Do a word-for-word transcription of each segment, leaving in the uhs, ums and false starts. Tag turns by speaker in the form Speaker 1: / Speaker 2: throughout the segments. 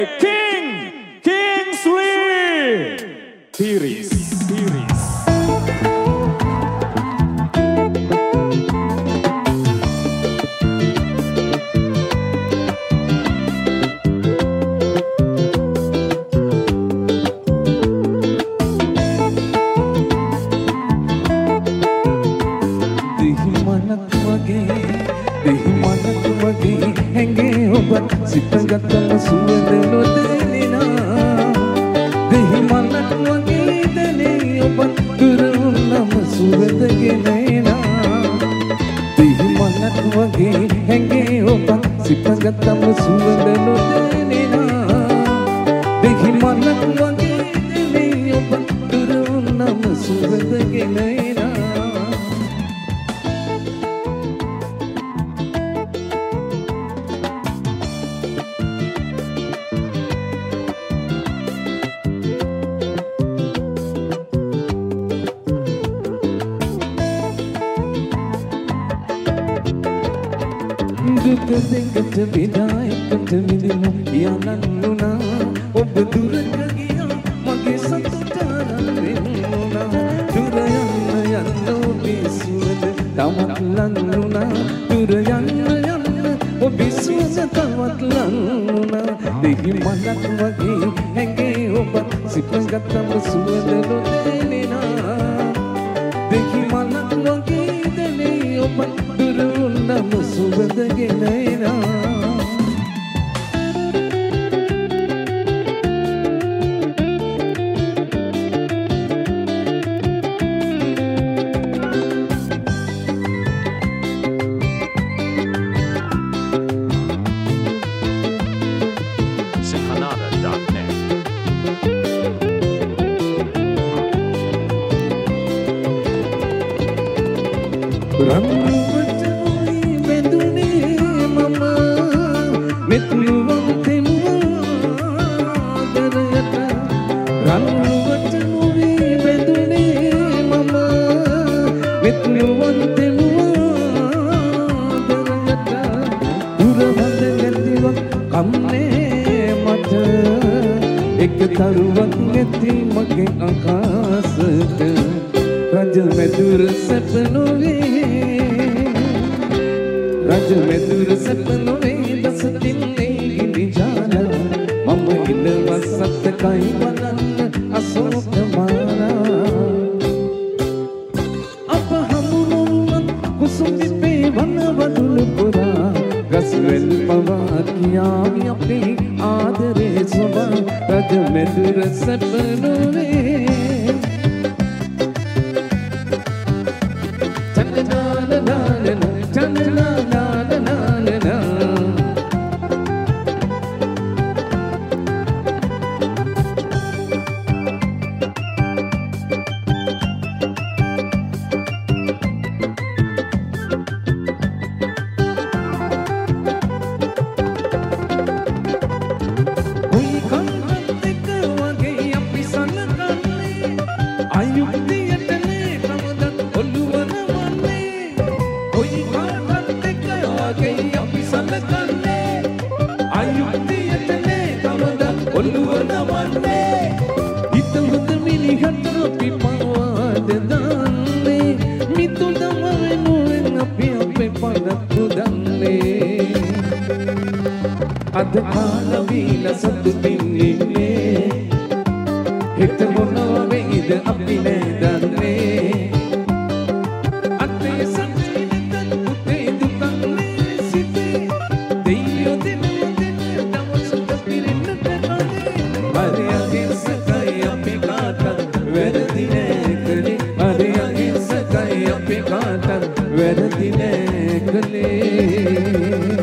Speaker 1: King Kingsley Tiris Tiris
Speaker 2: සිතගත්තම සුවඳ නොදැනෙනා දෙහි මලක් වගේ දැනේ ඔබ දුරුනම සුවඳගෙන එනා දෙහි මලක් වගේ හැඟේ ඔබ සිතගත්තම සුවඳ නොදැනෙනා දෙහි මලක් වගේ දැනේ ඔබ දුරුනම සුවඳගෙන එනා දෙකට විදායකට විදිනු යනන්නුනා ඔබ දුරට ගියා මගේ සතුට රැඳෙන්නුනා දුර යන්න යන්න ඔබේ සුවඳ තවත් ලන්නුනා දුර යන්න යන්න ඔබේ සුවඳ තවත් ලන්නුනා දෙහි මලක් වගේ හැඟේ ඔබ සිපගත්තම සුවඳ නොදැනෙනා දෙහි මලක් වගේ දැනේ ඔබ දුරුනම සුවඳගෙන එනා තරුවක් නැති මගේ අකාසට රජ මෙදුර සැප නොවේ රජ මෙදුර සැප නොවේ දසතින් ගිනි ජාලා මම ඉලවසත් කයි බලන්න අශෝක මාලා අප හමුුණත් කුසුම් පිපේ වනවදුල පුරා ගස්වැල් පවා කියාවි අපේ ආදරේ සොබා රජ මෙදුර සැප නොවේ අද කාලවීල සතුටින් ඉන්නේ හිත මොනවා වෙයිද අපි නෑ දන්නේ අතේ සම්පිතත් පුතේ දුකන්නේ සිටේ දෙයියෝ දෙනෝ දෙන දවසට පිරෙන්නට නෑ හරි අහිංසකයි අපි කාටත් වැරදි නෑ කලේ හරි අහිංසකයි අපි කාටත් වැරදි නෑ කලේ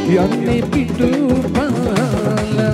Speaker 2: යන්නේ පිටු පාලා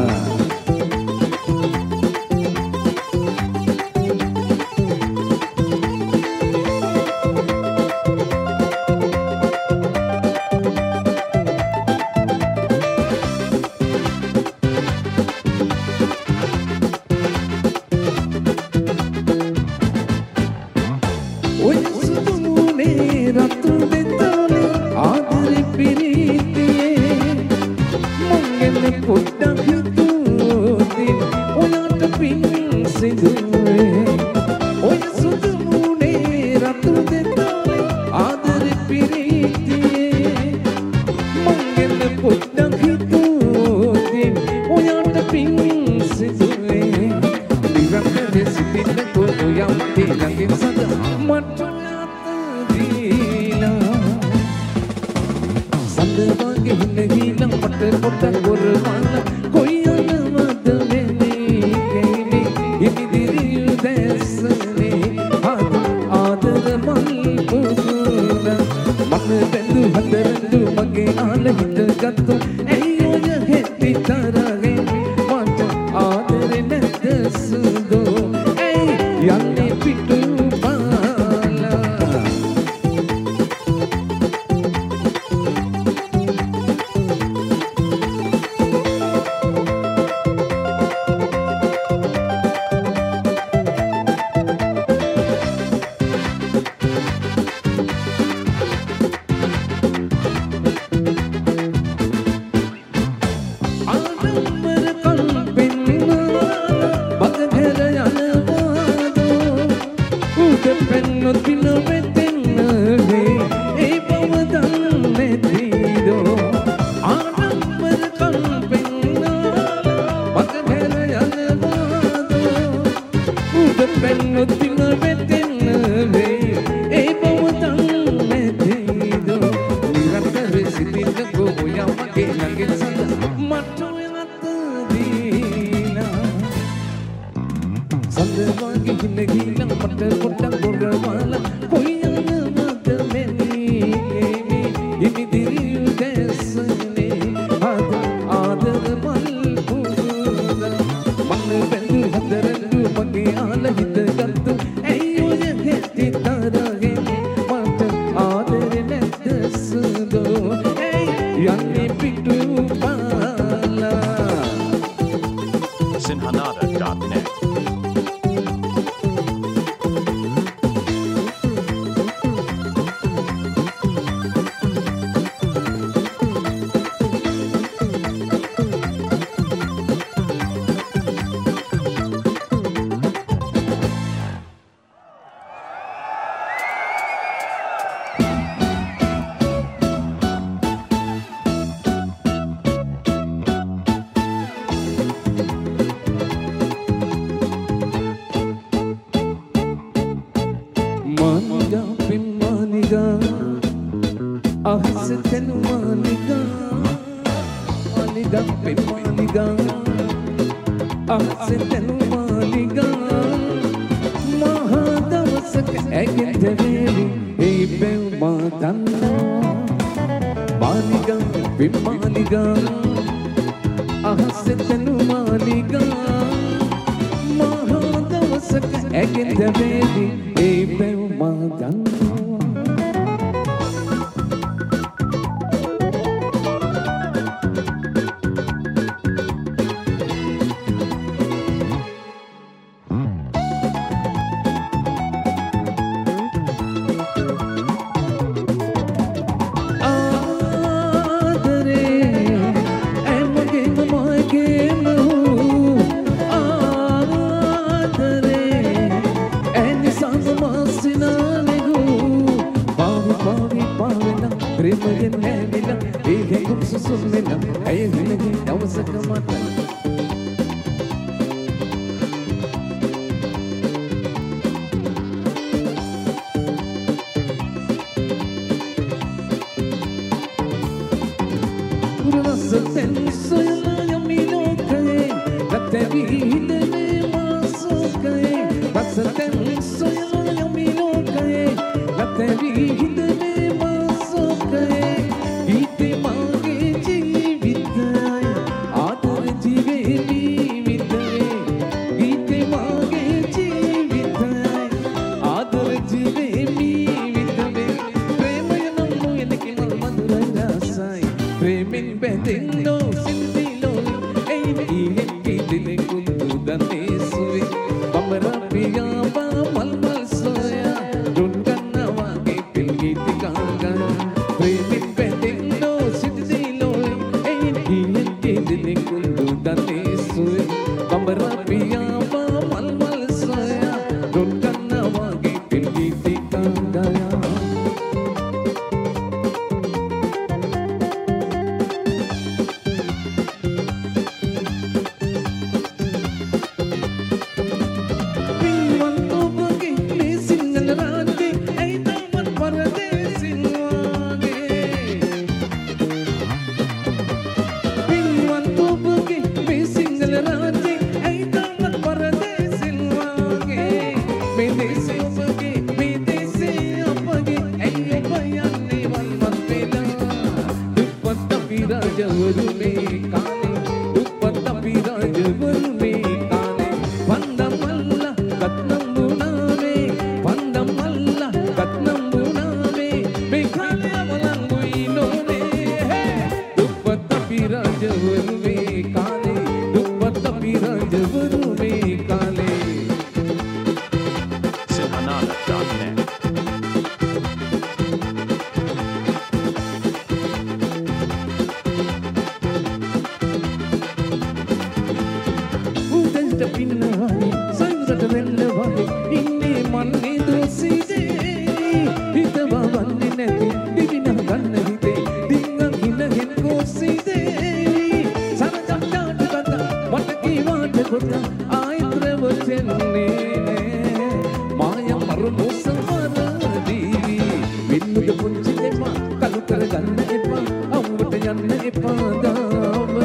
Speaker 1: sinhanada dot net.
Speaker 2: Teri hidne masok gaye, gite maage ප්‍රේමෙන් බැඳෙන්නෝ සින්දිලෝ එයින් ඊහෙන් පිටිලේ කුඳු දන්නේ සුවේ බඹර පියාපා මල් මල් සොයා දුන් ගන්නවා ගේ පිල් ගීත ගංගා ප්‍රේමෙන් බැඳෙන්නෝ සින්දිලෝ එයින් ඊහෙන් පිටිලේ කුඳු දන්නේ සුවේ බඹර පියාපා මල් මල් සොයා දුන් ගන්නවා ගේ පිල් ගීත ගංගා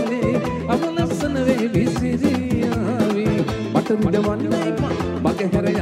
Speaker 2: Mata